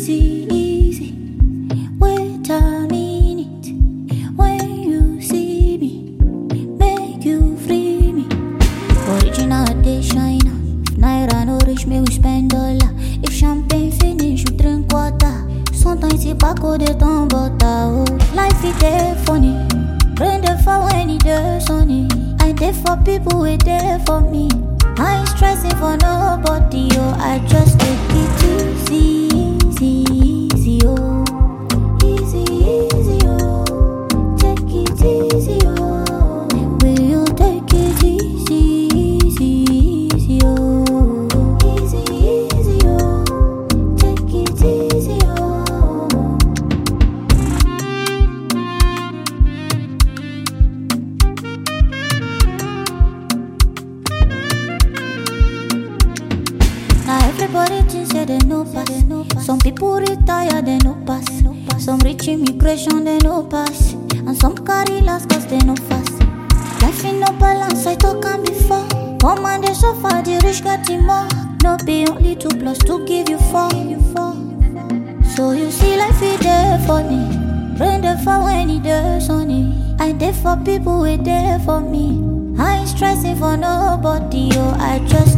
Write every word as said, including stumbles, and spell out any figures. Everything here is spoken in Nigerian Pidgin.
easy, easy. Wait a minute. When you see me, make you free me. Original day China. If Naira no reach me, we spend dollar. If champagne finish, we drink water. Sometimes it's back of the town, but oh, life is there funny. Rain the fall when it does sunny. I there for people who there for me. I ain't stressing for nobody, oh. I just take it easy, easy, easy, oh. Easy, easy, oh. Take it easy, oh. Will you take it easy, easy, easy, oh. Easy, easy, oh. Take it easy, oh. Now everybody thinks that they know pass. Some people retire, they no pass. Some reach immigration, they no pass. And some carry last cause they no fast. Life in no balance, I talk and before. One man they suffer, the rich got him more. No be only two plus two give you four. So you see life is there for me. Rain the fall when it does sunny. I there for people who there for me. I ain't stressing for nobody, oh. I just